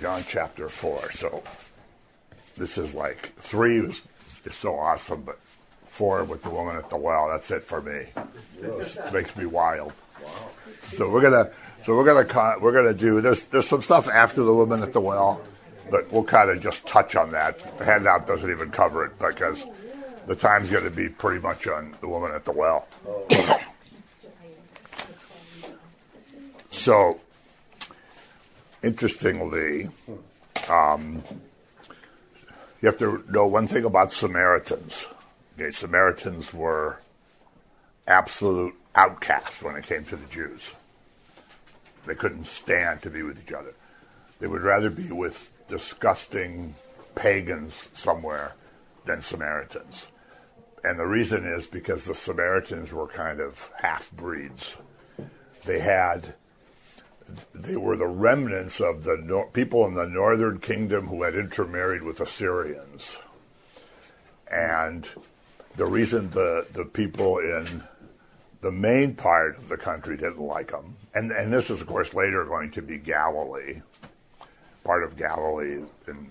John chapter 4. So this is like 3 is so awesome, but 4 with the woman at the well, that's it for me. It makes me wild. Wow. So we're gonna do there's some stuff after the woman at the well, but we'll kind of just touch on that. The handout doesn't even cover it because the time's going to be pretty much on the woman at the well. So, interestingly, you have to know one thing about Samaritans. Okay, Samaritans were absolute outcasts when it came to the Jews. They couldn't stand to be with each other. They would rather be with disgusting pagans somewhere than Samaritans. And the reason is because the Samaritans were kind of half-breeds. They were the remnants of the people in the northern kingdom who had intermarried with Assyrians. And the reason the people in the main part of the country didn't like them, and this is, of course, later going to be Galilee, part of Galilee. And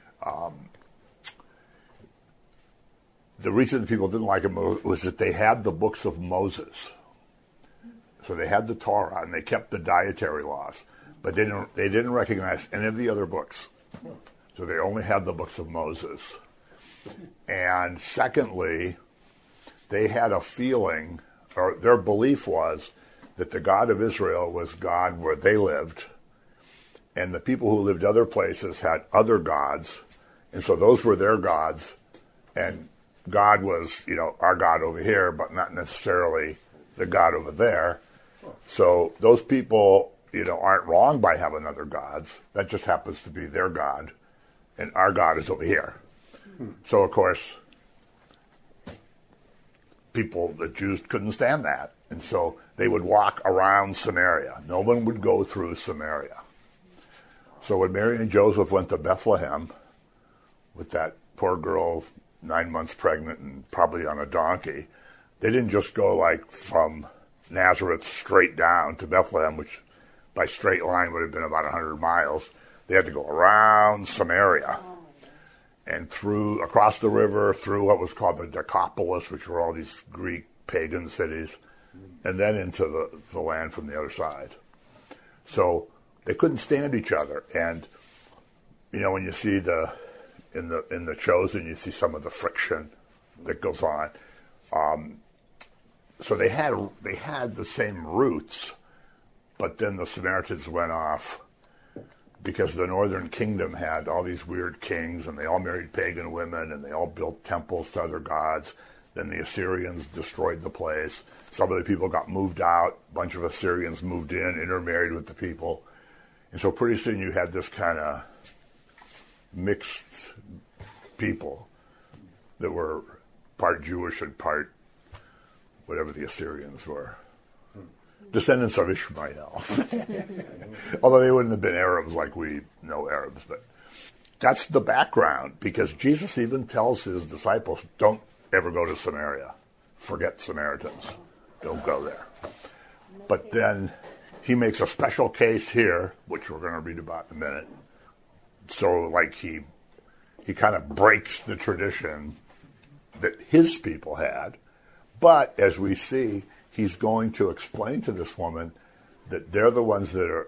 the reason the people didn't like them was that they had the books of Moses. So they had the Torah, and they kept the dietary laws, but they didn't recognize any of the other books. So they only had the books of Moses. And secondly, they had a feeling, or their belief was, that the God of Israel was God where they lived, and the people who lived other places had other gods, and so those were their gods, and God was, our God over here, but not necessarily the God over there. So those people, aren't wrong by having other gods. That just happens to be their God, and our God is over here. So, of course, the Jews couldn't stand that. And so they would walk around Samaria. No one would go through Samaria. So when Mary and Joseph went to Bethlehem with that poor girl 9 months pregnant and probably on a donkey, they didn't just go like from Nazareth straight down to Bethlehem, which by straight line would have been about 100 miles. They had to go around Samaria and across the river, through what was called the Decapolis, which were all these Greek pagan cities, and then into the land from the other side. So they couldn't stand each other. And, when you see in the Chosen, you see some of the friction that goes on. So they had the same roots, but then the Samaritans went off because the northern kingdom had all these weird kings, and they all married pagan women, and they all built temples to other gods. Then the Assyrians destroyed the place. Some of the people got moved out. A bunch of Assyrians moved in, intermarried with the people. And so pretty soon you had this kind of mixed people that were part Jewish and part whatever the Assyrians were. Descendants of Ishmael. Although they wouldn't have been Arabs like we know Arabs. But that's the background, because Jesus even tells his disciples, don't ever go to Samaria. Forget Samaritans. Don't go there. But then he makes a special case here, which we're going to read about in a minute. So like he kind of breaks the tradition that his people had. But as we see, he's going to explain to this woman that they're the ones the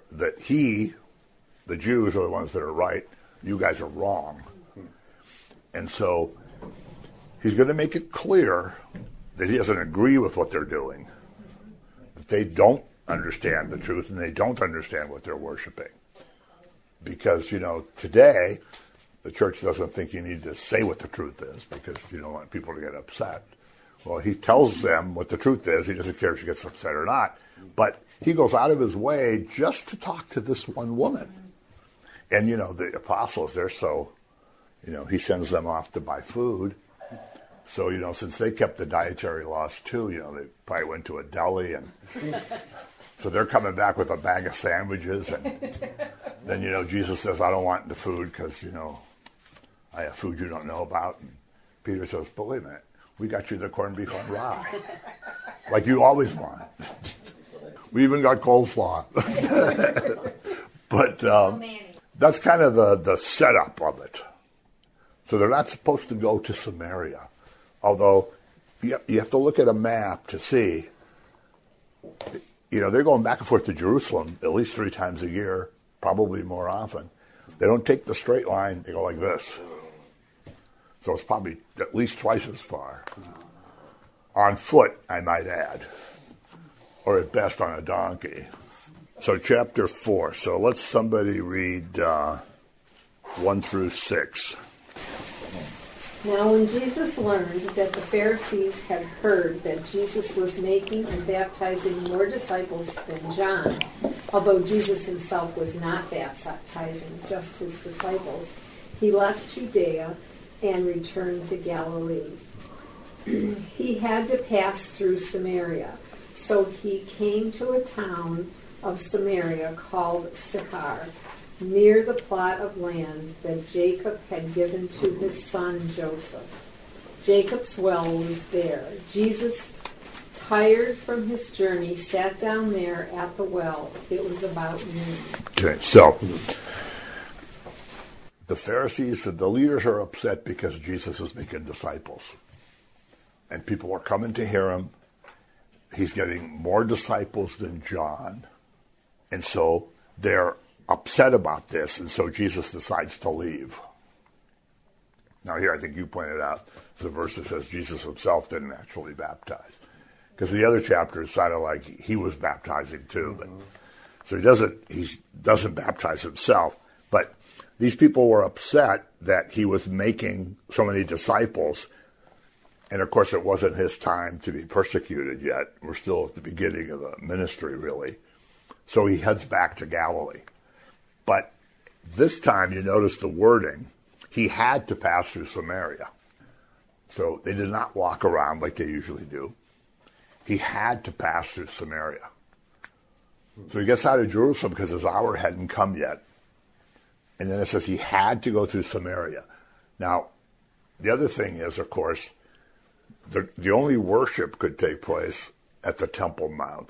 Jews are the ones that are right. You guys are wrong. And so he's going to make it clear that he doesn't agree with what they're doing, that they don't understand the truth and they don't understand what they're worshiping. Because, today the church doesn't think you need to say what the truth is because you don't want people to get upset. Well, he tells them what the truth is. He doesn't care if she gets upset or not. But he goes out of his way just to talk to this one woman. And, the apostles, they're so, he sends them off to buy food. So, since they kept the dietary laws too, they probably went to a deli. And so they're coming back with a bag of sandwiches. And then, Jesus says, I don't want the food because, I have food you don't know about. And Peter says, but wait a minute. We got you the corned beef on rye, like you always want. We even got coleslaw. But that's kind of the setup of it. So they're not supposed to go to Samaria. Although you have to look at a map to see, they're going back and forth to Jerusalem at least 3 times a year, probably more often. They don't take the straight line, they go like this. So it's probably at least twice as far. On foot, I might add. Or at best on a donkey. So chapter 4. So let's somebody read 1 through 6. Now when Jesus learned that the Pharisees had heard that Jesus was making and baptizing more disciples than John, although Jesus himself was not baptizing, just his disciples, he left Judea and returned to Galilee. He had to pass through Samaria, so he came to a town of Samaria called Sychar, near the plot of land that Jacob had given to his son Joseph. Jacob's well was there. Jesus, tired from his journey, sat down there at the well. It was about noon. Okay, so the Pharisees, the leaders are upset because Jesus is making disciples. And people are coming to hear him. He's getting more disciples than John. And so they're upset about this, and so Jesus decides to leave. Now here, I think you pointed out, the verse that says Jesus himself didn't actually baptize. Because the other chapter sounded like he was baptizing too. But, so he doesn't baptize himself. But these people were upset that he was making so many disciples. And of course, it wasn't his time to be persecuted yet. We're still at the beginning of the ministry, really. So he heads back to Galilee. But this time, you notice the wording, he had to pass through Samaria. So they did not walk around like they usually do. He had to pass through Samaria. So he gets out of Jerusalem because his hour hadn't come yet. And then it says he had to go through Samaria. Now, the other thing is, of course, the only worship could take place at the Temple Mount.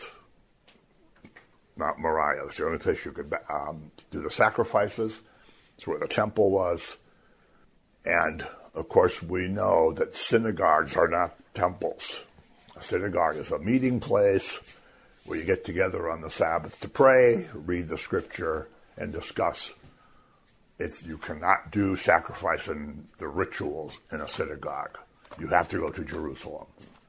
Mount Moriah. It's the only place you could do the sacrifices. It's where the temple was. And, of course, we know that synagogues are not temples. A synagogue is a meeting place where you get together on the Sabbath to pray, read the scripture, and discuss. You cannot do sacrifice and the rituals in a synagogue. You have to go to Jerusalem.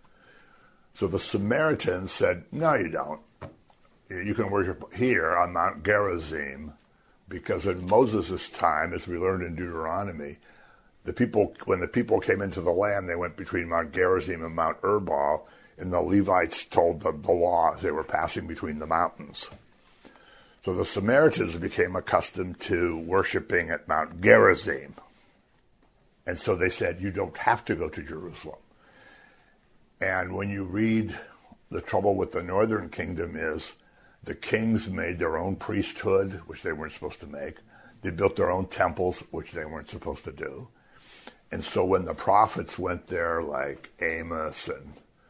So the Samaritans said, no, you don't. You can worship here on Mount Gerizim, because in Moses' time, as we learned in Deuteronomy, when the people came into the land, they went between Mount Gerizim and Mount Ebal, and the Levites told them the law as they were passing between the mountains. So the Samaritans became accustomed to worshiping at Mount Gerizim. And so they said, you don't have to go to Jerusalem. And when you read, the trouble with the northern kingdom is the kings made their own priesthood, which they weren't supposed to make. They built their own temples, which they weren't supposed to do. And so when the prophets went there, like Amos and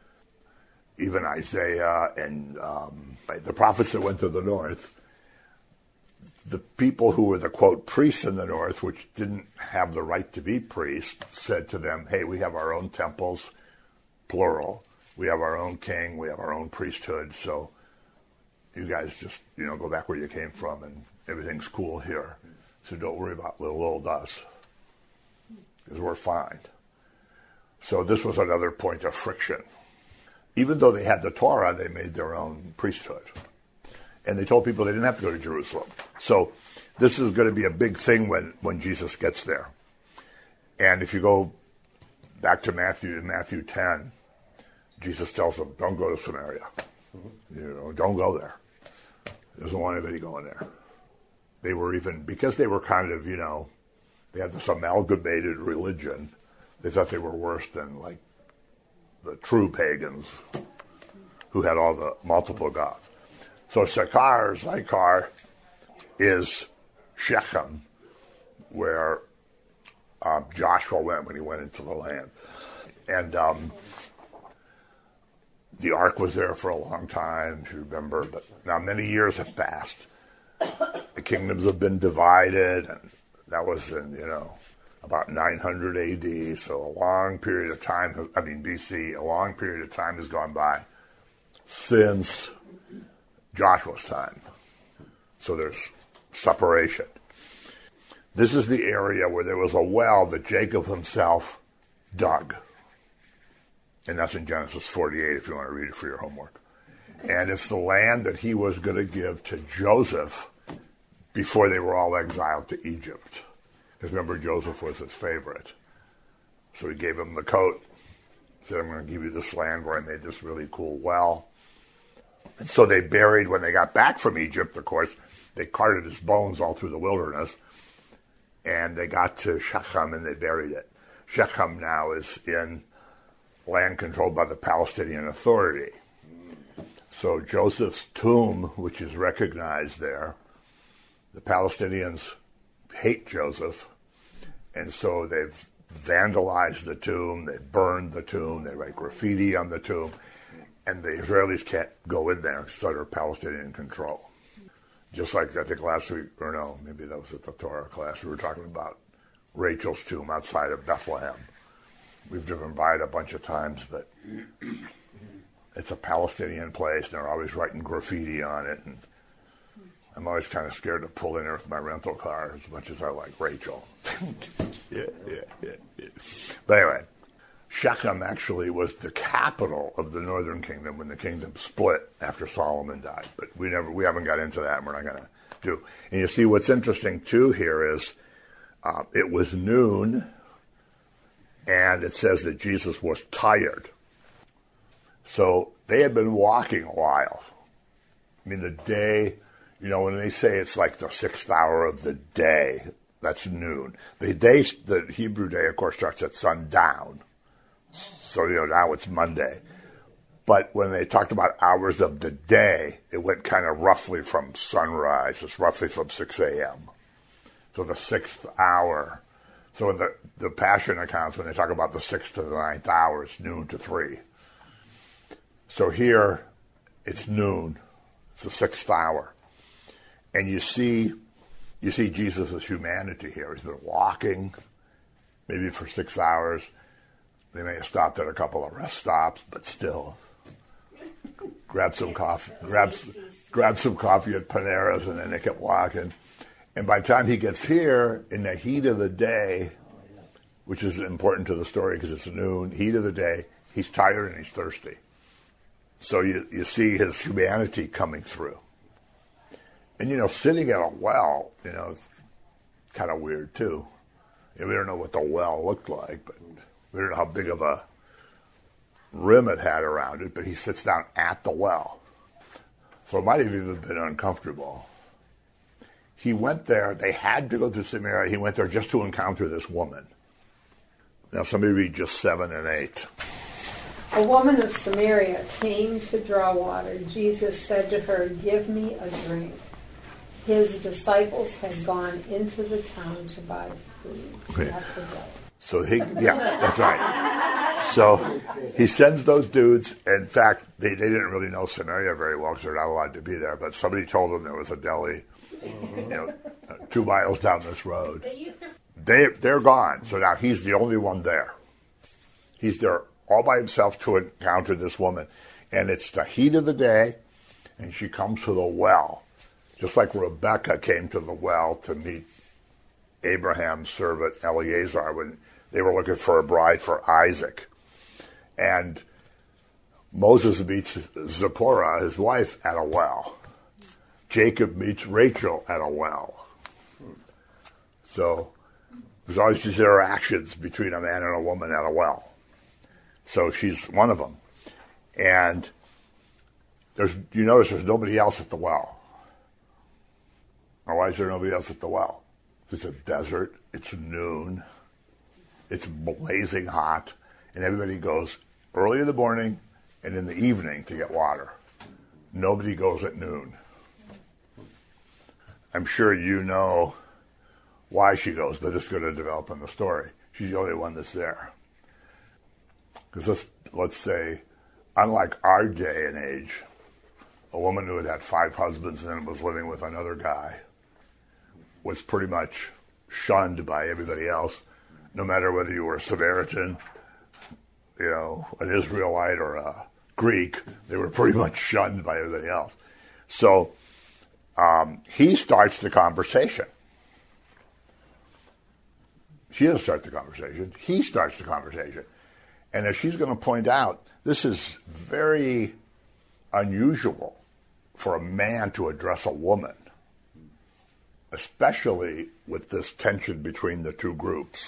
even Isaiah and the prophets that went to the north, the people who were the, quote, priests in the north, which didn't have the right to be priests, said to them, hey, we have our own temples, plural. We have our own king. We have our own priesthood. So you guys just, go back where you came from, and everything's cool here. So don't worry about little old us, because we're fine. So this was another point of friction. Even though they had the Torah, they made their own priesthood. And they told people they didn't have to go to Jerusalem. So this is going to be a big thing when Jesus gets there. And if you go back to Matthew 10, Jesus tells them, don't go to Samaria. Don't go there. He doesn't want anybody going there. They were because they were kind of, they had this amalgamated religion, they thought they were worse than, like, the true pagans who had all the multiple gods. So Sychar is Shechem, where Joshua went when he went into the land. And the ark was there for a long time, if you remember, but now many years have passed. The kingdoms have been divided, and that was in, about 900 AD, so a long period of time, BC, a long period of time has gone by since Joshua's time. So there's separation. This is the area where there was a well that Jacob himself dug. And that's in Genesis 48 if you want to read it for your homework. And it's the land that he was going to give to Joseph before they were all exiled to Egypt. Because remember, Joseph was his favorite. So he gave him the coat, said, I'm going to give you this land where I made this really cool well. And so they buried, when they got back from Egypt, of course, they carted his bones all through the wilderness, and they got to Shechem and they buried it. Shechem now is in land controlled by the Palestinian Authority. So Joseph's tomb, which is recognized there, the Palestinians hate Joseph, and so they've vandalized the tomb, they burned the tomb, they write graffiti on the tomb, and the Israelis can't go in there because under Palestinian control. Just like I think last week, or no, maybe that was at the Torah class, we were talking about Rachel's tomb outside of Bethlehem. We've driven by it a bunch of times, but it's a Palestinian place, and they're always writing graffiti on it, and I'm always kind of scared to pull in there with my rental car as much as I like Rachel. Yeah. But anyway, Shechem actually was the capital of the northern kingdom when the kingdom split after Solomon died. But we haven't got into that, and we're not going to do. And you see what's interesting too here is it was noon, and it says that Jesus was tired. So they had been walking a while. The day, when they say it's like the 6th hour of the day, that's noon. The Hebrew day, of course, starts at sundown. So, now it's Monday. But when they talked about hours of the day, it went kind of roughly from sunrise. It's roughly from 6 a.m. So the 6th hour. So in the Passion accounts, when they talk about the 6th to the 9th hour, it's noon to 3. So here, it's noon. It's the 6th hour. And you see Jesus' humanity here. He's been walking maybe for 6 hours. They may have stopped at a couple of rest stops, but still. Grab some coffee at Panera's, and then they kept walking. And by the time he gets here, in the heat of the day, which is important to the story because it's noon, heat of the day, he's tired and he's thirsty. So you see his humanity coming through. And, sitting at a well, it's kind of weird, too. We don't know what the well looked like, but we don't know how big of a rim it had around it, but he sits down at the well. So it might have even been uncomfortable. He went there. They had to go through Samaria. He went there just to encounter this woman. Now, somebody read just 7 and 8. A woman of Samaria came to draw water. Jesus said to her, "Give me a drink." His disciples had gone into the town to buy food. Yeah. So that's right. So he sends those dudes. In fact, they didn't really know Samaria very well because they're not allowed to be there. But somebody told them there was a deli, 2 miles down this road. They're gone. So now he's the only one there. He's there all by himself to encounter this woman. And it's the heat of the day, and she comes to the well. Just like Rebecca came to the well to meet Abraham's servant Eliezer when they were looking for a bride for Isaac. And Moses meets Zipporah, his wife, at a well. Jacob meets Rachel at a well. So there's always these interactions between a man and a woman at a well. So she's one of them. And you notice there's nobody else at the well. Now, why is there nobody else at the well? It's a desert. It's noon. It's blazing hot. And everybody goes early in the morning and in the evening to get water. Nobody goes at noon. I'm sure you know why she goes, but it's going to develop in the story. She's the only one that's there. Because let's say, unlike our day and age, a woman who had had 5 husbands and then was living with another guy was pretty much shunned by everybody else, no matter whether you were a Samaritan, an Israelite or a Greek. They were pretty much shunned by everybody else. So he starts the conversation. She doesn't start the conversation. He starts the conversation. And as she's going to point out, this is very unusual for a man to address a woman, especially with this tension between the two groups.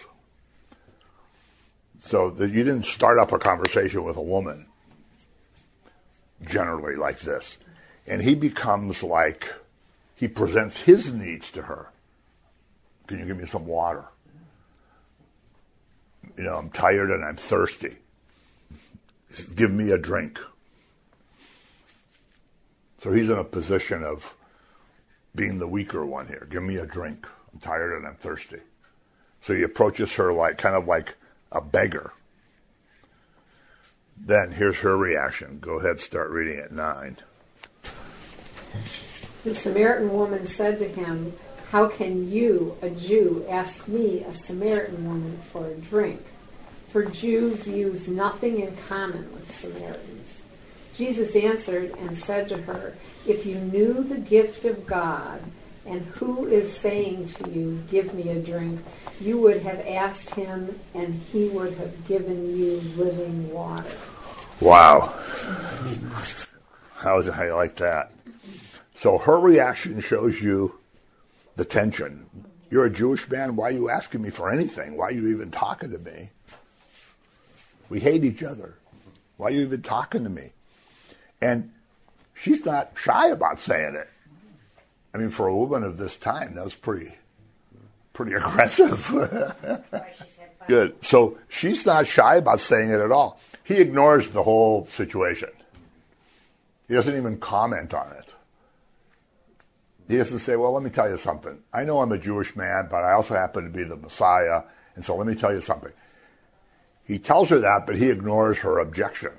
So that you didn't start up a conversation with a woman generally like this. And he becomes like, he presents his needs to her. Can you give me some water? I'm tired and I'm thirsty. Give me a drink. So he's in a position of being the weaker one here. Give me a drink. I'm tired and I'm thirsty. So he approaches her kind of like a beggar. Then here's her reaction. Go ahead, start reading at 9. The Samaritan woman said to him, "How can you, a Jew, ask me, a Samaritan woman, for a drink? For Jews use nothing in common with Samaritans." Jesus answered and said to her, "If you knew the gift of God and who is saying to you, 'Give me a drink,' you would have asked him and he would have given you living water." Wow. How I like that. So her reaction shows you the tension. You're a Jewish man. Why are you asking me for anything? Why are you even talking to me? We hate each other. Why are you even talking to me? And she's not shy about saying it. I mean, for a woman of this time, that was pretty aggressive. Good. So she's not shy about saying it at all. He ignores the whole situation. He doesn't even comment on it. He doesn't say, well, let me tell you something. I know I'm a Jewish man, but I also happen to be the Messiah, and so let me tell you something. He tells her that, but he ignores her objection.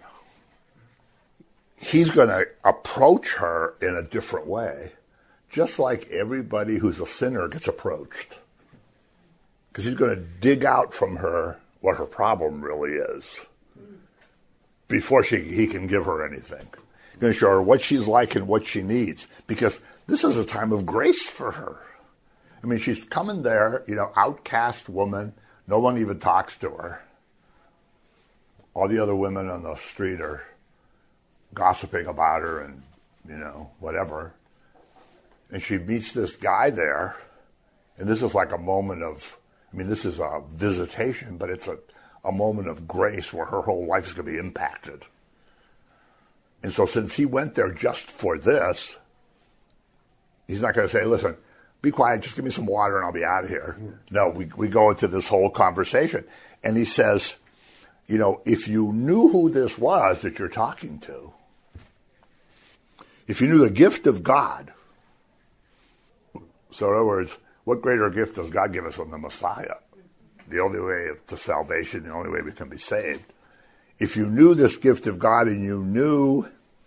He's going to approach her in a different way, just like everybody who's a sinner gets approached. Because he's going to dig out from her what her problem really is before he can give her anything. He's going to show her what she's like and what she needs, because this is a time of grace for her. I mean, she's coming there, outcast woman. No one even talks to her. All the other women on the street are gossiping about her and, whatever. And she meets this guy there, and this is like a moment of, this is a visitation, but it's a moment of grace where her whole life is going to be impacted. And so since he went there just for this, he's not going to say, listen, be quiet, just give me some water and I'll be out of here. No, we go into this whole conversation. And he says, if you knew who this was that you're talking to, if you knew the gift of God, so in other words, what greater gift does God give us than the Messiah? The only way to salvation, the only way we can be saved. If you knew this gift of God and you knew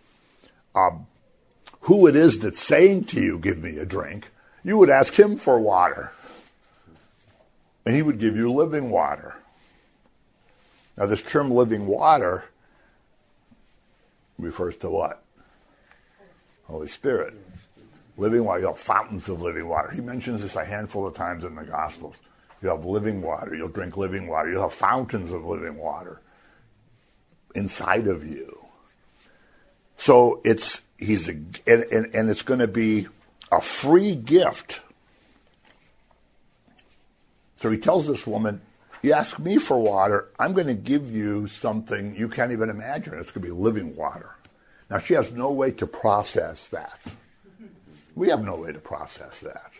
who it is that's saying to you, give me a drink, you would ask him for water. And he would give you living water. Now this term living water refers to what? Holy Spirit. Living water, fountains of living water. He mentions this a handful of times in the Gospels. You'll have living water, you'll drink living water, you'll have fountains of living water inside of you. So it's going to be a free gift. So he tells this woman, you ask me for water, I'm going to give you something you can't even imagine. It's going to be living water. Now she has no way to process that. We have no way to process that.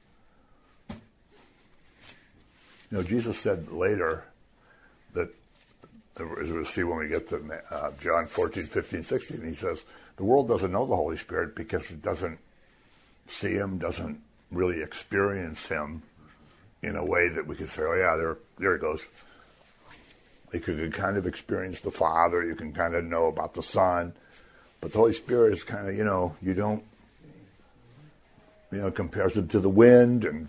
Jesus said later that, as we'll see when we get to John 14, 15, 16, he says, the world doesn't know the Holy Spirit because it doesn't see him, doesn't really experience him in a way that we could say, oh yeah, there he goes. You can kind of experience the Father, you can kind of know about the Son, But the Holy Spirit is kind of, you don't, compares him to the wind. And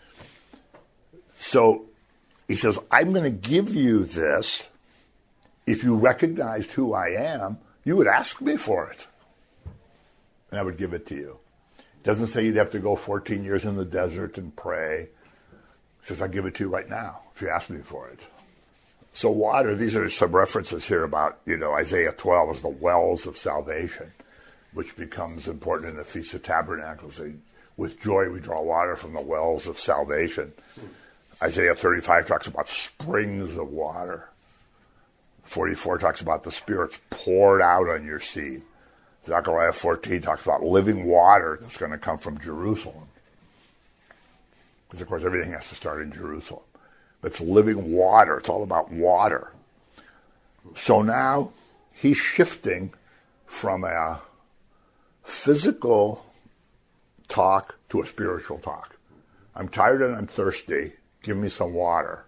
so he says, I'm going to give you this. If you recognized who I am, you would ask me for it. And I would give it to you. It doesn't say you'd have to go 14 years in the desert and pray. It says, I'll give it to you right now if you ask me for it. So water, these are some references here about, Isaiah 12 is the wells of salvation, which becomes important in the Feast of Tabernacles. With joy we draw water from the wells of salvation. Isaiah 35 talks about springs of water. 44 talks about the Spirit's poured out on your seed. Zechariah 14 talks about living water that's going to come from Jerusalem. Because, of course, everything has to start in Jerusalem. But it's living water. It's all about water. So now he's shifting from a physical talk to a spiritual talk. I'm tired and I'm thirsty. Give me some water.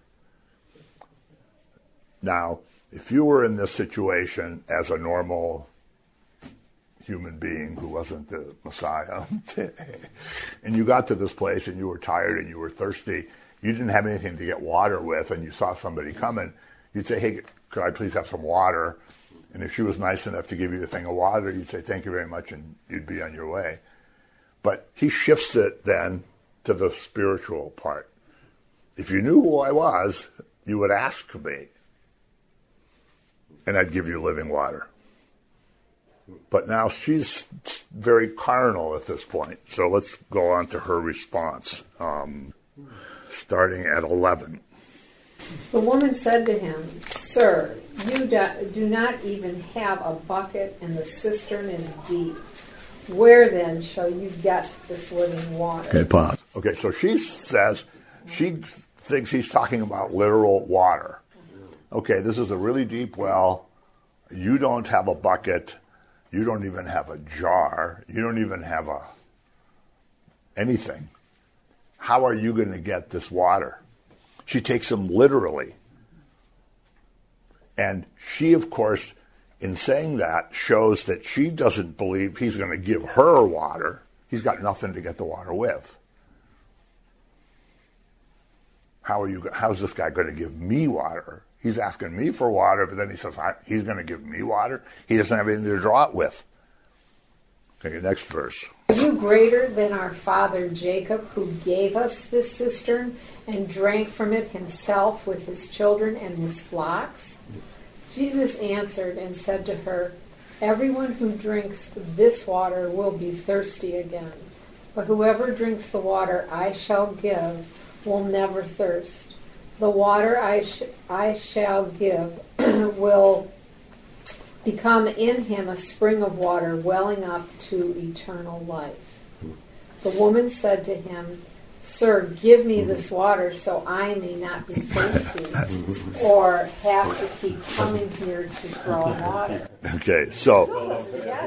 Now, if you were in this situation as a normal human being who wasn't the Messiah, and you got to this place and you were tired and you were thirsty, you didn't have anything to get water with, and you saw somebody coming, you'd say, hey, could I please have some water? And if she was nice enough to give you the thing of water, you'd say, thank you very much, and you'd be on your way. But he shifts it then to the spiritual part. If you knew who I was, you would ask me, and I'd give you living water. But now she's very carnal at this point. So let's go on to her response, starting at 11. The woman said to him, Sir, you do not even have a bucket, and the cistern is deep. Where then shall you get this living water? Okay, pause. Okay, so she says she thinks he's talking about literal water. Okay, this is a really deep well. You don't have a bucket. You don't even have a jar. You don't even have anything. How are you going to get this water? She takes him literally. And she, of course, in saying that, shows that she doesn't believe he's going to give her water. He's got nothing to get the water with. How's this guy going to give me water? He's asking me for water, but then he says he's going to give me water. He doesn't have anything to draw it with. Okay, next verse. Are you greater than our father Jacob, who gave us this cistern and drank from it himself with his children and his flocks? Jesus answered and said to her, Everyone who drinks this water will be thirsty again, but whoever drinks the water I shall give will never thirst. The water I shall give will become in him a spring of water welling up to eternal life. The woman said to him, Sir, give me this water so I may not be thirsty or have to keep coming here to draw water. Okay, so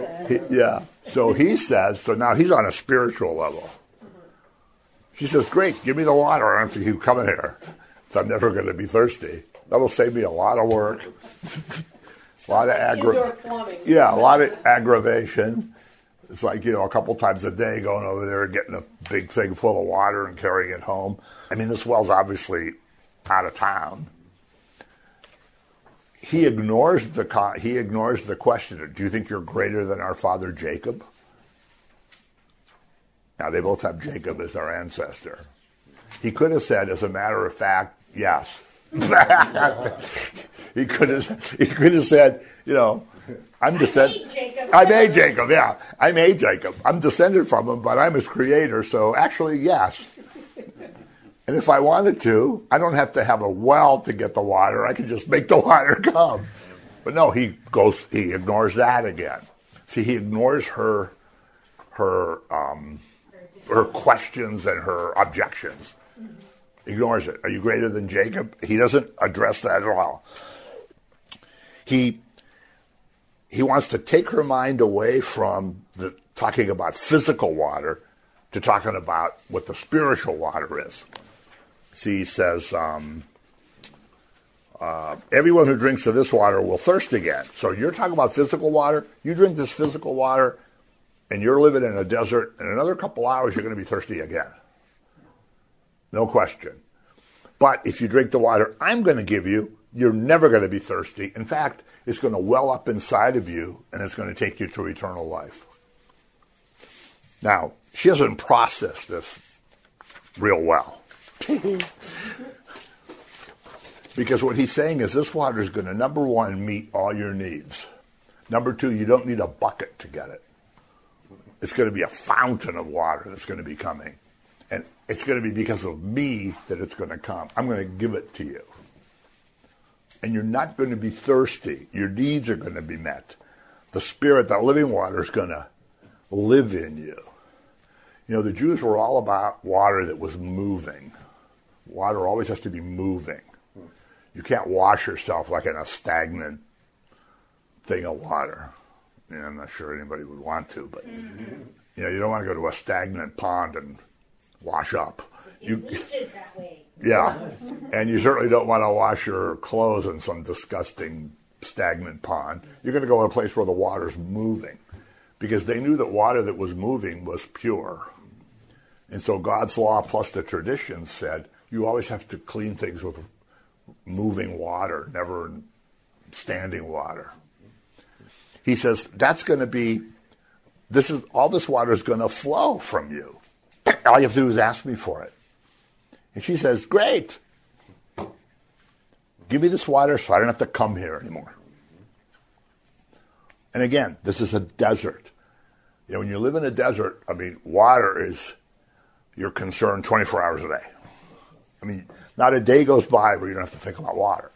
he says, so now he's on a spiritual level. She says, great, give me the water. I don't have to keep coming here. I'm never going to be thirsty. That'll save me a lot of work, a lot of aggravation. It's like, a couple times a day going over there and getting a big thing full of water and carrying it home. I mean, this well's obviously out of town. He ignores the question. Do you think you're greater than our father Jacob? Now, they both have Jacob as their ancestor. He could have said, as a matter of fact, yes. He could have said, I'm descended. I made Jacob. I made Jacob. I'm descended from him, but I'm his creator, so actually, yes. And if I wanted to, I don't have to have a well to get the water. I can just make the water come. But no, he ignores that again. See, he ignores her questions and her objections. Ignores it. Are you greater than Jacob? He doesn't address that at all. He wants to take her mind away from talking about physical water to talking about what the spiritual water is. See, he says, everyone who drinks of this water will thirst again. So you're talking about physical water. You drink this physical water, and you're living in a desert. In another couple hours, you're going to be thirsty again. No question. But if you drink the water I'm going to give you, you're never going to be thirsty. In fact, it's going to well up inside of you, and it's going to take you to eternal life. Now, she doesn't process this real well. Because what he's saying is this water is going to, number one, meet all your needs. Number two, you don't need a bucket to get it. It's going to be a fountain of water that's going to be coming. And it's going to be because of me that it's going to come. I'm going to give it to you. And you're not going to be thirsty. Your needs are going to be met. The Spirit, that living water, is going to live in you. You know, the Jews were all about water that was moving. Water always has to be moving. You can't wash yourself like in a stagnant thing of water. You know, I'm not sure anybody would want to, but you know, you don't want to go to a stagnant pond and wash up. It leaches that way. Yeah, and you certainly don't want to wash your clothes in some disgusting stagnant pond. You're going to go to a place where the water's moving, because they knew that water that was moving was pure. And so God's law plus the tradition said you always have to clean things with moving water, never standing water. He says that's going to be, all this water is going to flow from you. All you have to do is ask me for it. And she says, great. Give me this water so I don't have to come here anymore. And again, this is a desert. You know, when you live in a desert, I mean, water is your concern 24 hours a day. I mean, not a day goes by where you don't have to think about water.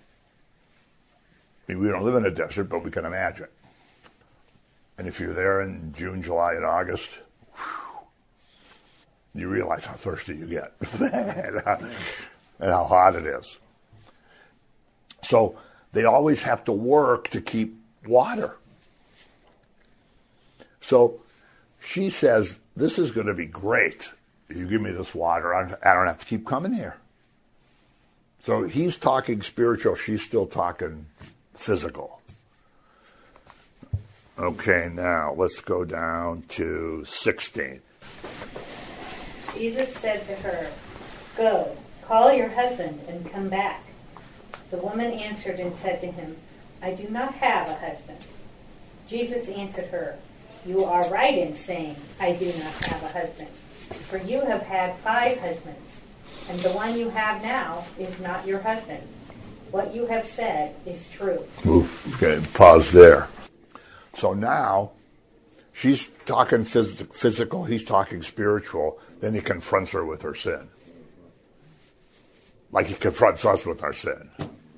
I mean, we don't live in a desert, but we can imagine. And if you're there in June, July, and August, you realize how thirsty you get and how hot it is. So they always have to work to keep water. So she says, this is going to be great. If you give me this water, I don't have to keep coming here. So he's talking spiritual. She's still talking physical. Okay, now let's go down to 16. Jesus said to her, "Go, call your husband and come back." The woman answered and said to him, "I do not have a husband." Jesus answered her, "You are right in saying, 'I do not have a husband.' For you have had 5 husbands, and the one you have now is not your husband. What you have said is true." Okay, pause there. So now, she's talking physical, he's talking spiritual, then he confronts her with her sin. Like he confronts us with our sin.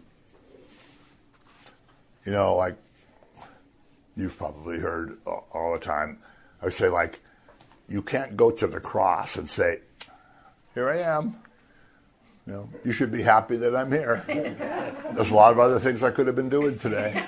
You know, like, you've probably heard all the time, I would say, like, you can't go to the cross and say, "Here I am. You know, you should be happy that I'm here. There's a lot of other things I could have been doing today.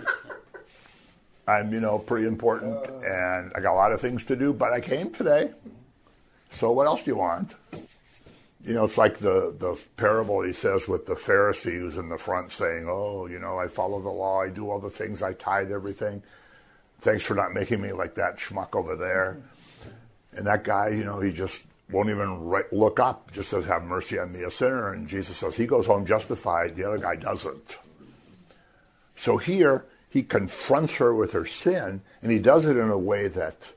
I'm, pretty important, and I got a lot of things to do, but I came today. So what else do you want?" You know, it's like the parable he says with the Pharisee who's in the front saying, "Oh, I follow the law, I do all the things, I tithe everything. Thanks for not making me like that schmuck over there." And that guy, he just won't even look up, just says, "Have mercy on me, a sinner." And Jesus says he goes home justified, the other guy doesn't. So here, he confronts her with her sin, and he does it in a way that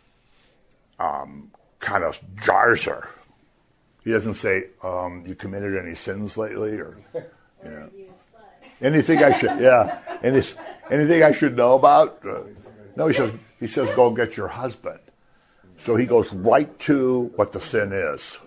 kind of jars her. He doesn't say, "You committed any sins lately?" or anything I should, anything I should know about? No, he says, "Go get your husband." So he goes right to what the sin is.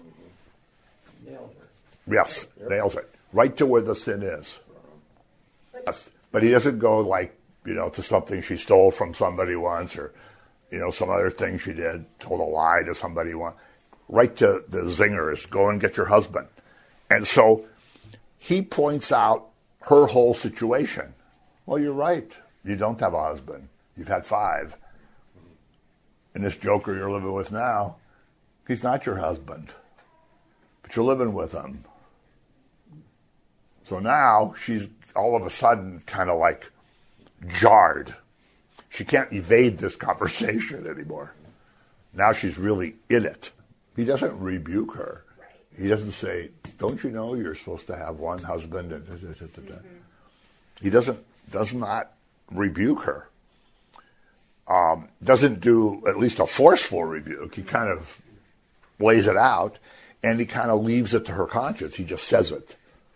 Yes, nails it. Right to where the sin is. Yes. But he doesn't go like, to something she stole from somebody once, or, some other thing she did, told a lie to somebody once. Right to the zinger is, "Go and get your husband." And so he points out her whole situation. Well, you're right. You don't have a husband. You've had 5. And this joker you're living with now, he's not your husband, but you're living with him. So now she's all of a sudden kind of like jarred. She can't evade this conversation anymore. Now she's really in it. He doesn't rebuke her. He doesn't say, don't you know you're supposed to have one husband? And He does not rebuke her. Doesn't do at least a forceful rebuke. He kind of lays it out, and he kind of leaves it to her conscience. He just says it.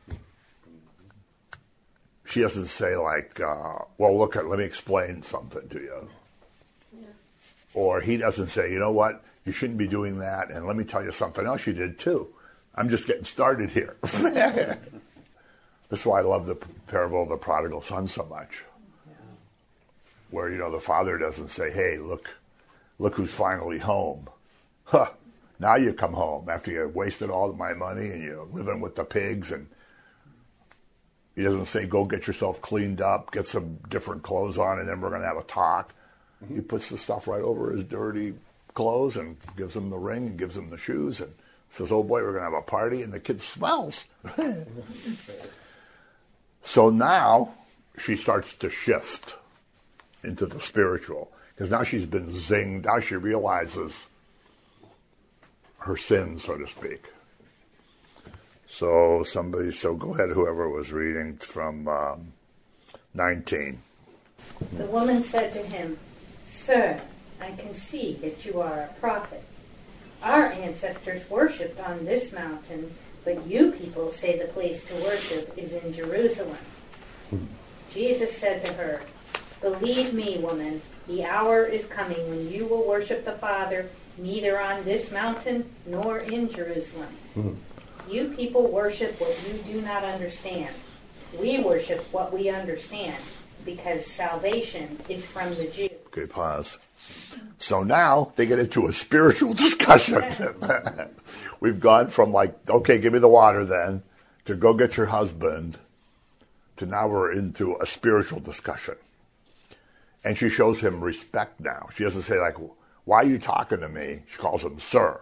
She doesn't say like, well, look, let me explain something to you. Yeah. Or he doesn't say, you know what, you shouldn't be doing that, and let me tell you something else you did too. I'm just getting started here. That's why I love the parable of the prodigal son so much. Yeah. Where, the father doesn't say, hey, look who's finally home. Huh, now you come home after you wasted all of my money and you're living with the pigs. And he doesn't say, go get yourself cleaned up, get some different clothes on, and then we're going to have a talk. Mm-hmm. He puts the stuff right over his dirty clothes and gives him the ring and gives him the shoes and says, oh boy, we're going to have a party, and the kid smells. So now she starts to shift into the spiritual, because now she's been zinged. Now she realizes her sin, so to speak. So go ahead, whoever was reading from 19. The woman said to him, Sir, I can see that you are a prophet. Our ancestors worshipped on this mountain, but you people say the place to worship is in Jerusalem. Jesus said to her, Believe me, woman, the hour is coming when you will worship the Father neither on this mountain nor in Jerusalem. You people worship what you do not understand. We worship what we understand, because salvation is from the Jews. Okay, pause. So now they get into a spiritual discussion. We've gone from like, okay, give me the water then, to go get your husband, to now we're into a spiritual discussion. And she shows him respect now. She doesn't say like, why are you talking to me? She calls him sir.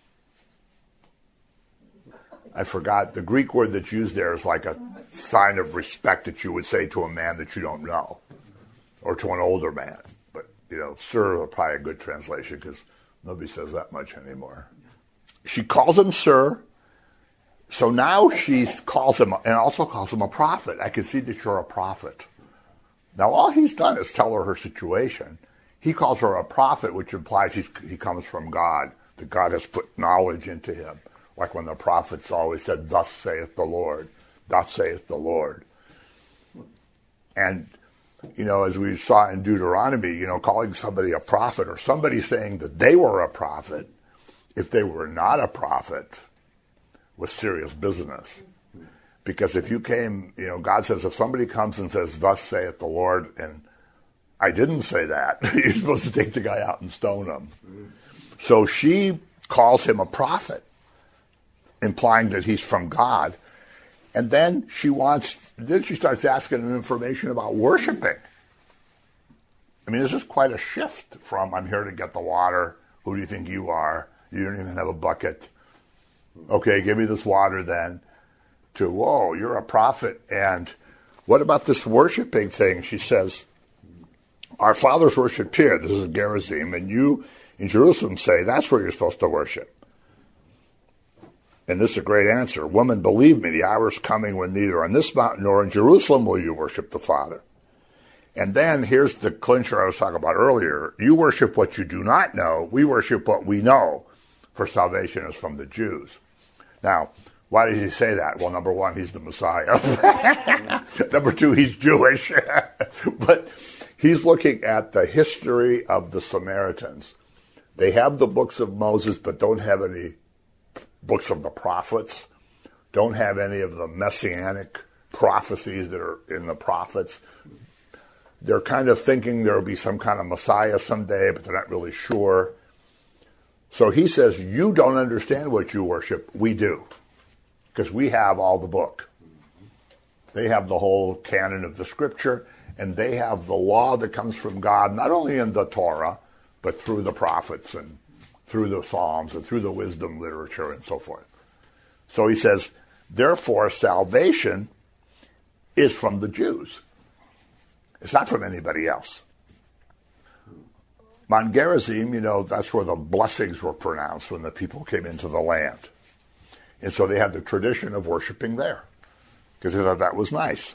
I forgot, the Greek word that's used there is like a sign of respect that you would say to a man that you don't know, or to an older man. But, sir is probably a good translation, because nobody says that much anymore. She calls him sir, so now she calls him, and also calls him a prophet. I can see that you're a prophet. Now all he's done is tell her situation. He calls her a prophet, which implies he comes from God, that God has put knowledge into him. Like when the prophets always said, thus saith the Lord, thus saith the Lord. And, as we saw in Deuteronomy, calling somebody a prophet, or somebody saying that they were a prophet, if they were not a prophet, was serious business. Because if you came, God says, if somebody comes and says, thus saith the Lord, and I didn't say that, you're supposed to take the guy out and stone him. So she calls him a prophet, implying that he's from God. And then she starts asking him information about worshiping. I mean, this is quite a shift from, I'm here to get the water, who do you think you are? You don't even have a bucket. Okay, give me this water then. To, whoa, you're a prophet. And what about this worshiping thing? She says, our fathers worshipped here. This is Gerizim. And you in Jerusalem say that's where you're supposed to worship. And this is a great answer. Woman, believe me, the hour is coming when neither on this mountain nor in Jerusalem will you worship the Father. And then here's the clincher I was talking about earlier. You worship what you do not know. We worship what we know, for salvation is from the Jews. Now, why does he say that? Well, number one, he's the Messiah. Number two, he's Jewish. But he's looking at the history of the Samaritans. They have the books of Moses, but don't have any books of the prophets, don't have any of the messianic prophecies that are in the prophets. They're kind of thinking there will be some kind of Messiah someday, but they're not really sure. So he says, you don't understand what you worship. We do, because we have all the book. They have the whole canon of the scripture, and they have the law that comes from God, not only in the Torah, but through the prophets and through the Psalms and through the wisdom literature and so forth. So he says, therefore, salvation is from the Jews. It's not from anybody else. Mount Gerizim, that's where the blessings were pronounced when the people came into the land. And so they had the tradition of worshiping there because they thought that was nice.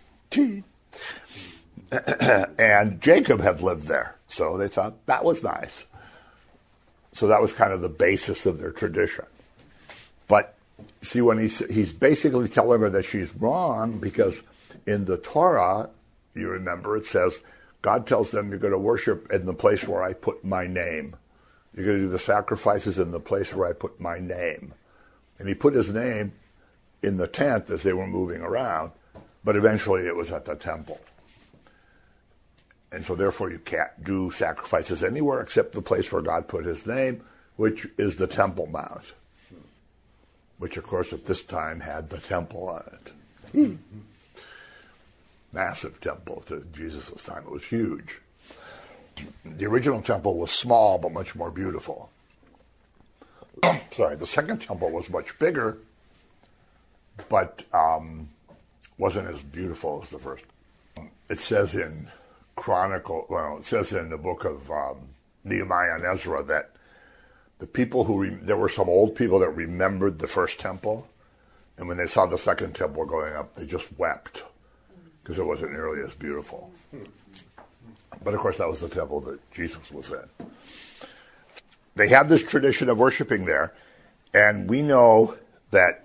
And Jacob had lived there, so they thought that was nice. So that was kind of the basis of their tradition. But see, when he's basically telling her that she's wrong, because in the Torah, you remember, it says, God tells them you're going to worship in the place where I put my name. You're going to do the sacrifices in the place where I put my name. And he put his name in the tent as they were moving around, but eventually it was at the temple. And so therefore you can't do sacrifices anywhere except the place where God put his name, which is the Temple Mount, which of course at this time had the temple on it. Massive temple to Jesus' time. It was huge. The original temple was small but much more beautiful. Sorry, the second temple was much bigger, but wasn't as beautiful as the first. It says in it says in the book of Nehemiah and Ezra that the people there were some old people that remembered the first temple, and when they saw the second temple going up, they just wept because it wasn't nearly as beautiful. But of course, that was the temple that Jesus was in. They have this tradition of worshiping there, and we know that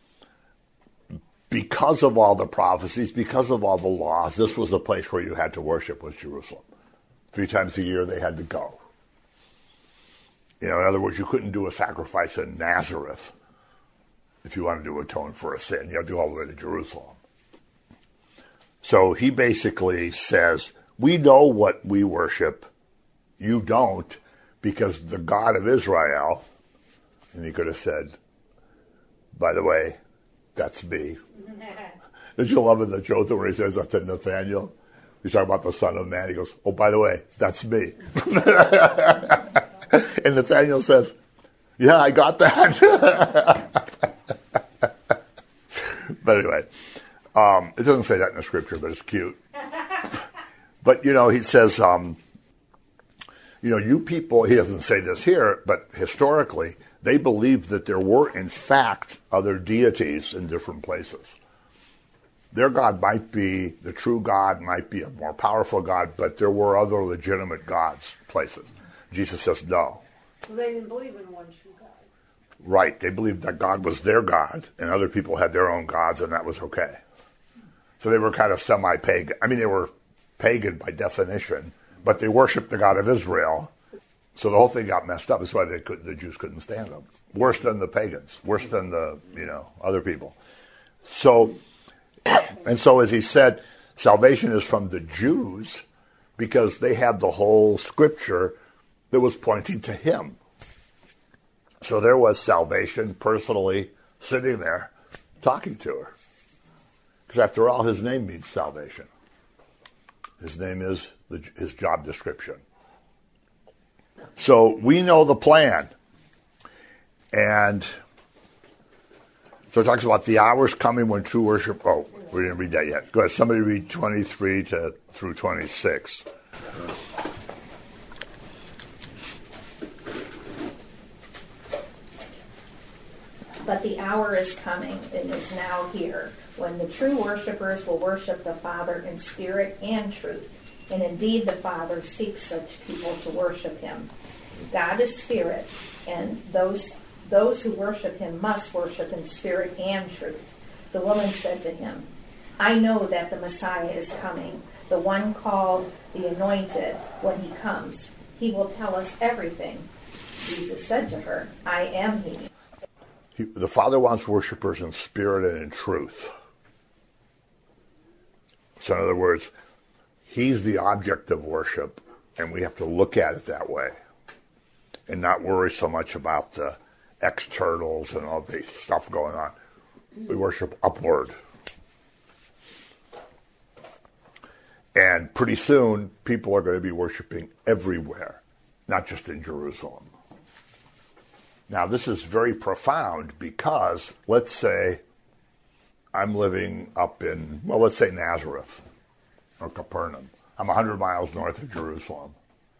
because of all the prophecies, because of all the laws, this was the place where you had to worship, was Jerusalem. 3 times a year they had to go. In other words, you couldn't do a sacrifice in Nazareth if you wanted to atone for a sin. You had to go all the way to Jerusalem. So he basically says, we know what we worship, you don't, because the God of Israel, and he could have said, by the way, that's me. Did you love in the Jotham where he says that to Nathaniel? He's talking about the Son of Man. He goes, oh, by the way, that's me. And Nathaniel says, yeah, I got that. But anyway, it doesn't say that in the scripture, but it's cute. But, he says, you people, he doesn't say this here, but historically, they believed that there were, in fact, other deities in different places. Their God might be, the true God might be a more powerful God, but there were other legitimate gods places. Jesus says no. So they didn't believe in one true God. Right. They believed that God was their God, and other people had their own gods, and that was okay. So they were kind of semi-pagan. I mean, they were pagan by definition, but they worshipped the God of Israel. So the whole thing got messed up. That's why the Jews couldn't stand them. Worse than the pagans. Worse than the, other people. So as he said, salvation is from the Jews because they had the whole scripture that was pointing to him. So there was salvation personally sitting there talking to her. Because after all, his name means salvation. His name is his job description. So we know the plan. And so it talks about the hours coming when true worship. Oh, we didn't read that yet. Go ahead. Somebody read 23 through 26. But the hour is coming and is now here, when the true worshipers will worship the Father in spirit and truth. And indeed the Father seeks such people to worship him. God is spirit, and those who worship him must worship in spirit and truth. The woman said to him, I know that the Messiah is coming, the one called the Anointed. When he comes, he will tell us everything. Jesus said to her, I am he. The Father wants worshipers in spirit and in truth. So in other words, he's the object of worship, and we have to look at it that way and not worry so much about the externals and all the stuff going on. We worship upward. And pretty soon, people are going to be worshiping everywhere, not just in Jerusalem. Now, this is very profound because, let's say, I'm living up in, well, let's say Nazareth or Capernaum. I'm 100 miles north of Jerusalem.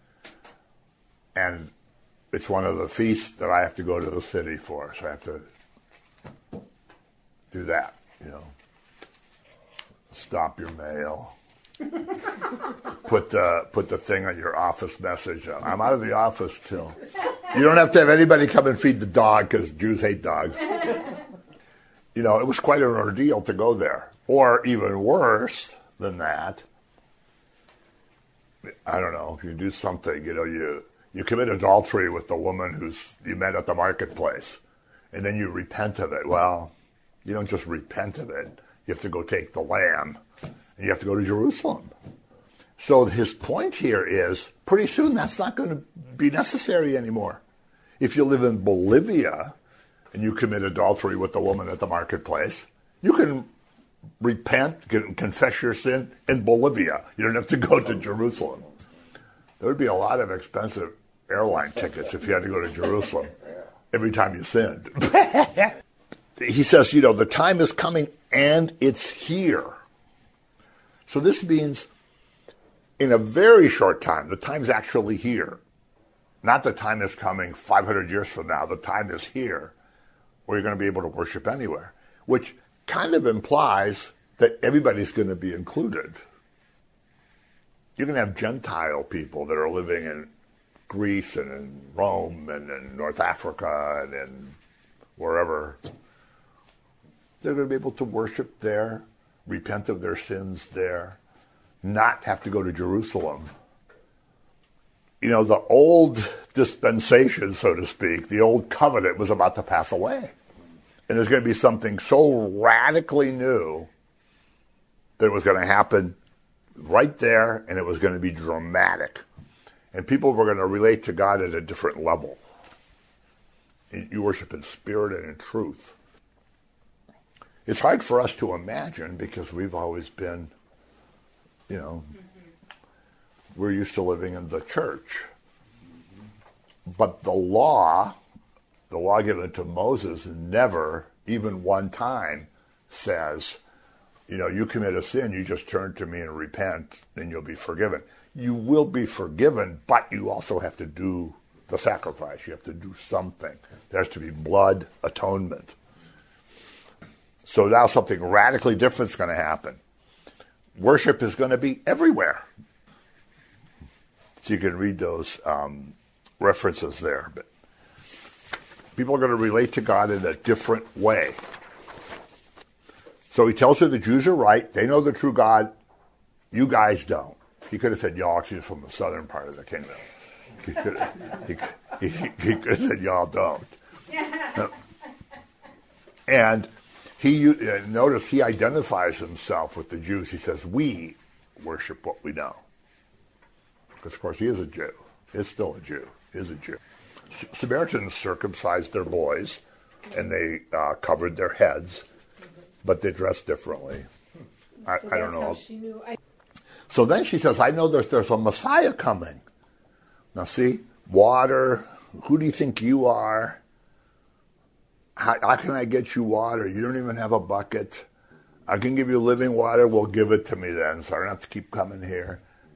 And it's one of the feasts that I have to go to the city for, so I have to do that, Stop your mail. Put the thing on your office message. I'm out of the office till. You don't have to have anybody come and feed the dog because Jews hate dogs. It was quite an ordeal to go there. Or even worse than that, I don't know, you do something, you commit adultery with the woman you met at the marketplace, and then you repent of it. Well, you don't just repent of it. You have to go take the lamb, and you have to go to Jerusalem. So his point here is, pretty soon that's not going to be necessary anymore. If you live in Bolivia and you commit adultery with the woman at the marketplace, you can repent, confess your sin in Bolivia. You don't have to go to Jerusalem. There would be a lot of expensive airline tickets if you had to go to Jerusalem every time you sinned. He says, the time is coming and it's here. So this means in a very short time, the time's actually here. Not the time is coming 500 years from now. The time is here where you're going to be able to worship anywhere, which kind of implies that everybody's going to be included. You can have Gentile people that are living in Greece and in Rome and in North Africa and in wherever. They're going to be able to worship there, repent of their sins there, not have to go to Jerusalem. The old dispensation, so to speak, the old covenant was about to pass away. And there's going to be something so radically new that it was going to happen right there, and it was going to be dramatic. And people were going to relate to God at a different level. You worship in spirit and in truth. It's hard for us to imagine because we've always been, we're used to living in the church. But the law given to Moses never, even one time, says, you commit a sin, you just turn to me and repent, and you'll be forgiven. You will be forgiven, but you also have to do the sacrifice. You have to do something. There has to be blood atonement. So now something radically different is going to happen. Worship is going to be everywhere. So you can read those references there. But people are going to relate to God in a different way. So he tells her the Jews are right. They know the true God. You guys don't. He could have said y'all, because he's from the southern part of the kingdom. He could have said y'all don't. And notice he identifies himself with the Jews. He says, we worship what we know. Because, of course, he is a Jew. Is still a Jew. Is a Jew. Samaritans circumcised their boys, and they covered their heads, but they dressed differently. I don't know. She knew. So then she says, I know that there's a Messiah coming. Now see, water, who do you think you are? How can I get you water? You don't even have a bucket. I can give you living water. Well, give it to me then, so I don't have to keep coming here.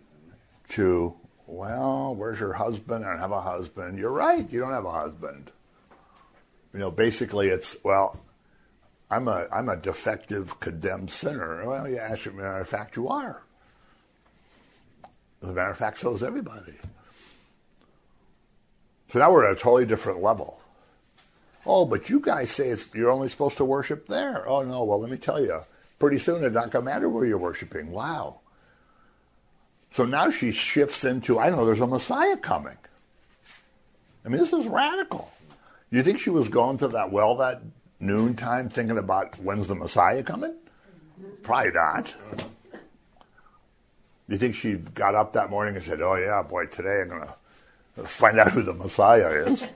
Where's your husband? I don't have a husband. You're right, you don't have a husband. Basically it's, I'm a defective, condemned sinner. Well, yeah, as a matter of fact, you are. As a matter of fact, so is everybody. So now we're at a totally different level. Oh, but you guys say you're only supposed to worship there. Oh, no, well, let me tell you. Pretty soon it's not going to matter where you're worshiping. Wow. So now she shifts into, I know there's a Messiah coming. I mean, this is radical. You think she was going to that well that noontime thinking about when's the Messiah coming? Probably not. You think she got up that morning and said, oh, yeah, boy, today I'm going to find out who the Messiah is?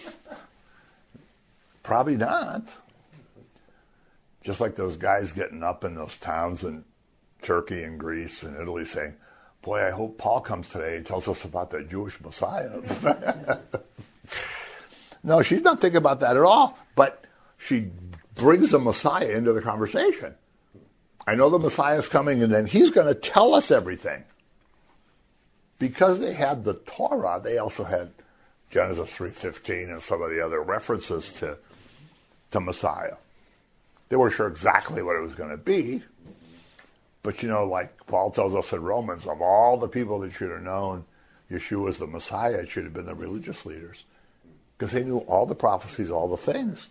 Probably not. Just like those guys getting up in those towns in Turkey and Greece and Italy saying, boy, I hope Paul comes today and tells us about the Jewish Messiah. No, she's not thinking about that at all. But she brings the Messiah into the conversation. I know the Messiah is coming, and then he's going to tell us everything. Because they had the Torah, they also had Genesis 3:15 and some of the other references to Messiah. They weren't sure exactly what it was going to be, but like Paul tells us in Romans, of all the people that should have known Yeshua as the Messiah, it should have been the religious leaders, because they knew all the prophecies, all the things.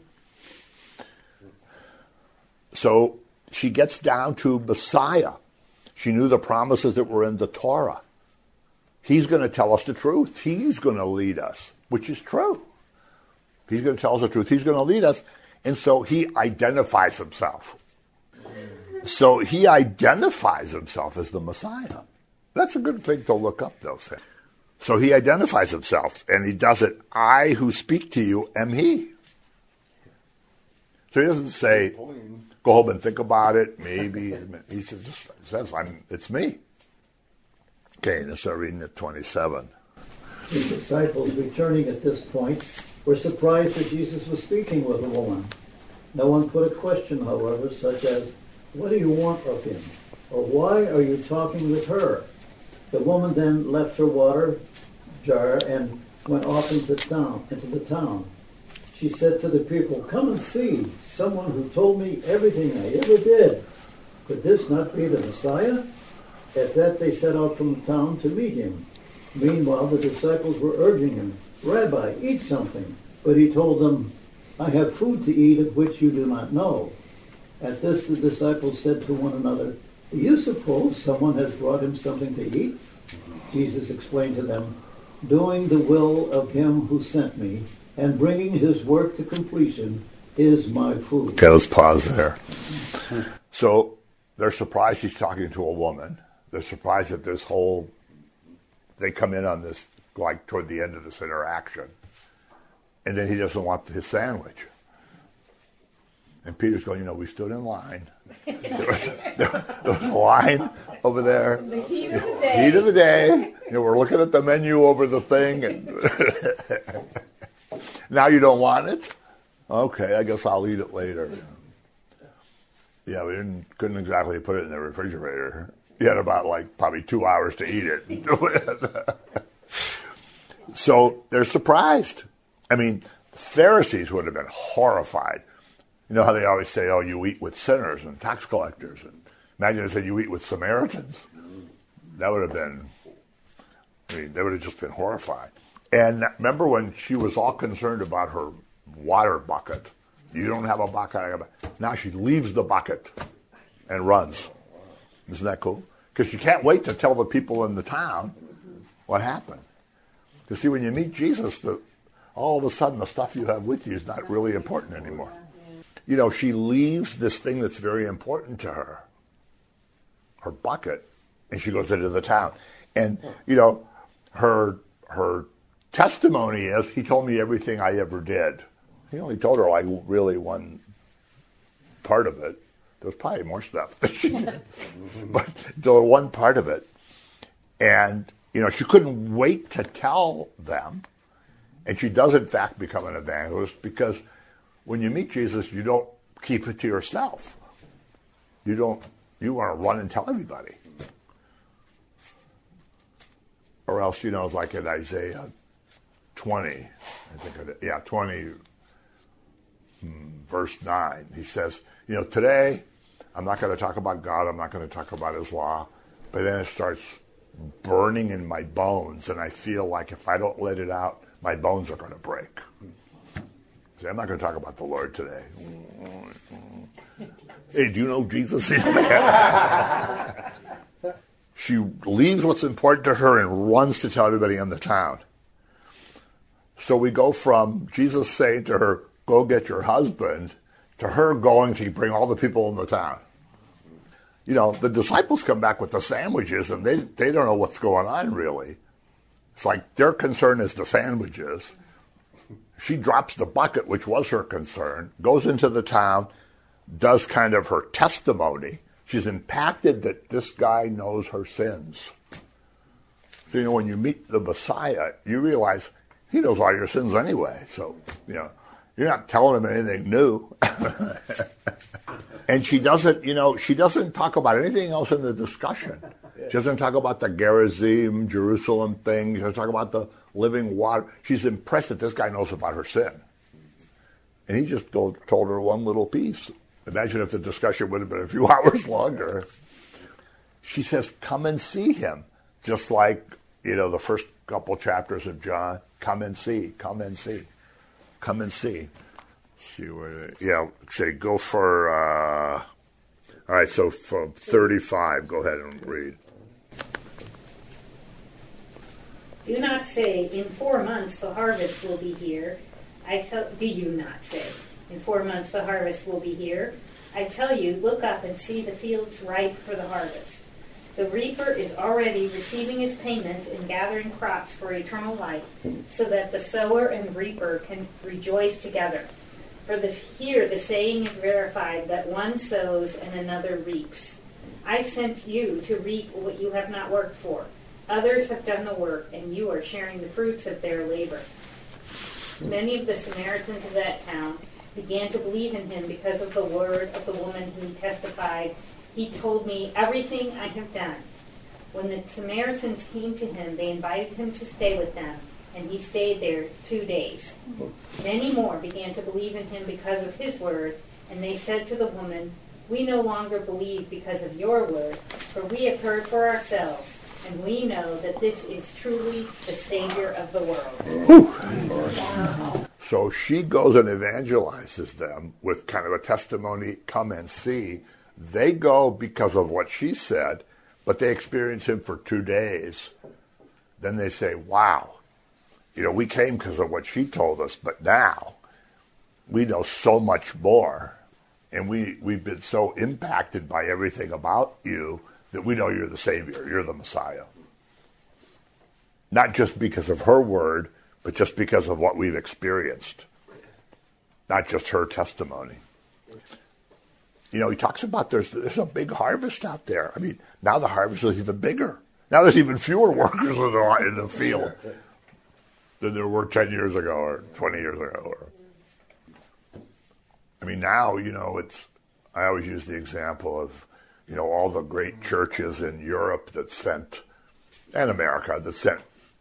So she gets down to Messiah. She knew the promises that were in the Torah. He's going to tell us the truth. He's going to lead us, which is true. He's going to tell us the truth. He's going to lead us. And so he identifies himself. So he identifies himself as the Messiah. That's a good thing to look up, though. So he identifies himself, and he does it, I who speak to you am he. So he doesn't say, go home and think about it, maybe. He says, it's me. Okay, let's start reading at 27. The disciples, returning at this point, were surprised that Jesus was speaking with a woman. No one put a question, however, such as, what do you want of him? Or why are you talking with her? The woman then left her water jar and went off into the town. She said to the people, come and see, someone who told me everything I ever did. Could this not be the Messiah? At that they set out from the town to meet him. Meanwhile, the disciples were urging him, Rabbi, eat something. But he told them, I have food to eat of which you do not know. At this the disciples said to one another, do you suppose someone has brought him something to eat? Jesus explained to them, doing the will of him who sent me and bringing his work to completion is my food. Okay, let's pause there. So they're surprised he's talking to a woman. They're surprised that they come in on this, like toward the end of this interaction. And then he doesn't want his sandwich. And Peter's going, we stood in line. There was a line over there. The heat of the day. Heat of the day. We're looking at the menu over the thing. And now you don't want it? Okay, I guess I'll eat it later. Yeah, we couldn't exactly put it in the refrigerator. You had about probably 2 hours to eat it. So they're surprised. I mean, the Pharisees would have been horrified. You know how they always say, oh, you eat with sinners and tax collectors. And imagine they said you eat with Samaritans. That would have been, they would have just been horrified. And remember when she was all concerned about her water bucket. You don't have a bucket. Now she leaves the bucket and runs. Isn't that cool? Because you can't wait to tell the people in the town what happened. Because see, when you meet Jesus, all of a sudden the stuff you have with you is not really important anymore. She leaves this thing that's very important to her bucket, and she goes into the town. And, her testimony is, he told me everything I ever did. He only told her really one part of it. There was probably more stuff that she did. But there was one part of it. And, she couldn't wait to tell them. And she does, in fact, become an evangelist because when you meet Jesus, you don't keep it to yourself. You want to run and tell everybody. Or else, like in Isaiah 20, 20, verse 9, he says, today I'm not going to talk about God, I'm not going to talk about his law, but then it starts burning in my bones, and I feel like if I don't let it out, my bones are going to break. See, I'm not going to talk about the Lord today. Hey, do you know Jesus? She leaves what's important to her and runs to tell everybody in the town. So we go from Jesus saying to her, go get your husband, to her going to bring all the people in the town. The disciples come back with the sandwiches, and they don't know what's going on, really. It's like their concern is the sandwiches. She drops the bucket, which was her concern, goes into the town, does kind of her testimony. She's impacted that this guy knows her sins. So, when you meet the Messiah, you realize he knows all your sins anyway. So, You're not telling him anything new. And she doesn't talk about anything else in the discussion. She doesn't talk about the Gerizim, Jerusalem thing. She doesn't talk about the living water. She's impressed that this guy knows about her sin. And he just told her one little piece. Imagine if the discussion would have been a few hours longer. She says, come and see him. Just like, the first couple chapters of John. Come and see, come and see, come and see. See where? Say go for. All right, so from 35, go ahead and read. Do not say, in 4 months the harvest will be here. Do you not say, in 4 months the harvest will be here? I tell you, look up and see the fields ripe for the harvest. The reaper is already receiving his payment and gathering crops for eternal life, so that the sower and reaper can rejoice together. For the saying is verified that one sows and another reaps. I sent you to reap what you have not worked for. Others have done the work, and you are sharing the fruits of their labor. Many of the Samaritans of that town began to believe in him because of the word of the woman who testified, he told me everything I have done. When the Samaritans came to him, they invited him to stay with them, and he stayed there 2 days. Many more began to believe in him because of his word, and they said to the woman, we no longer believe because of your word, for we have heard for ourselves, and we know that this is truly the Savior of the world. Wow. So she goes and evangelizes them with kind of a testimony, come and see. They go because of what she said, but they experience him for 2 days. Then they say, wow, we came because of what she told us, but now we know so much more. And we've been so impacted by everything about you that we know you're the Savior, you're the Messiah. Not just because of her word, but just because of what we've experienced. Not just her testimony. He talks about there's a big harvest out there. I mean, now the harvest is even bigger. Now there's even fewer workers in the field than there were 10 years ago or 20 years ago. Now, I always use the example of, all the great churches in Europe and America that sent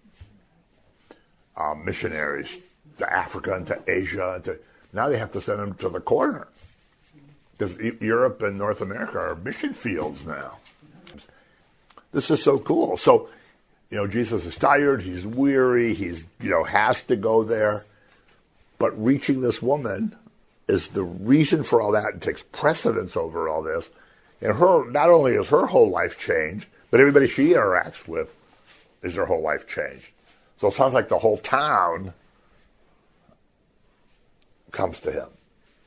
missionaries to Africa and to Asia. Now they have to send them to the corner. Because Europe and North America are mission fields now. This is so cool. So, Jesus is tired, he's weary, he's, has to go there. But reaching this woman is the reason for all that and takes precedence over all this. And not only is her whole life changed, but everybody she interacts with is their whole life changed. So it sounds like the whole town comes to him.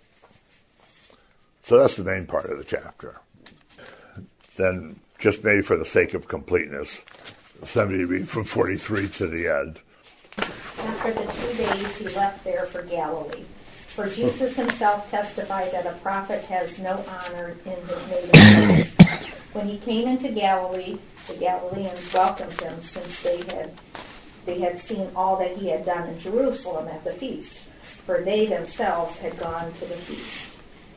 So that's the main part of the chapter. Then, just maybe for the sake of completeness, somebody read from 43 to the end. After the 2 days, he left there for Galilee. For Jesus himself testified that a prophet has no honor in his native place. When he came into Galilee, the Galileans welcomed him, since they had seen all that he had done in Jerusalem at the feast, for they themselves had gone to the feast.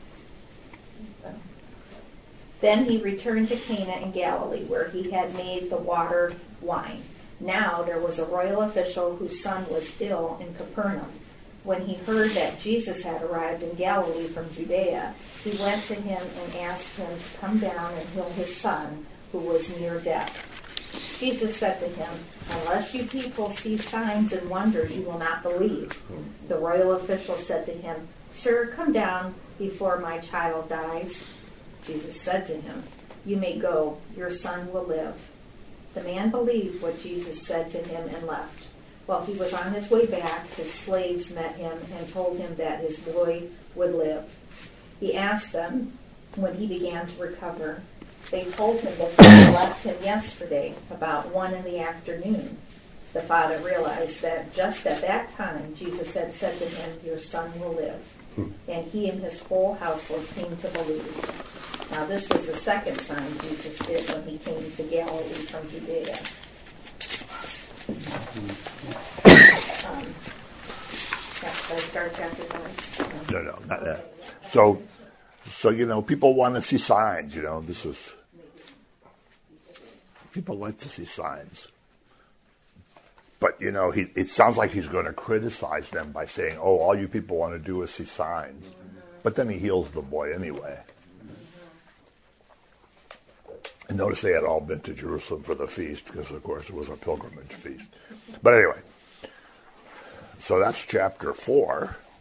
Then he returned to Cana in Galilee, where he had made the water wine. Now there was a royal official whose son was ill in Capernaum. When he heard that Jesus had arrived in Galilee from Judea, he went to him and asked him to come down and heal his son, who was near death. Jesus said to him, unless you people see signs and wonders, you will not believe. The royal official said to him, Sir, come down before my child dies. Jesus said to him, you may go, your son will live. The man believed what Jesus said to him and left. While he was on his way back, his slaves met him and told him that his boy would live. He asked them when he began to recover. They told him that they had left him yesterday, about 1 p.m. The father realized that just at that time, Jesus had said to him, your son will live. And he and his whole household came to believe. Now this was the second sign Jesus did when he came to Galilee from Judea. That's Should I start chapter 1? No, not that. So people want to see signs. People like to see signs. But, it sounds like he's going to criticize them by saying, oh, all you people want to do is see signs. But then he heals the boy anyway. And notice they had all been to Jerusalem for the feast because, of course, it was a pilgrimage feast. But anyway, so that's chapter 4.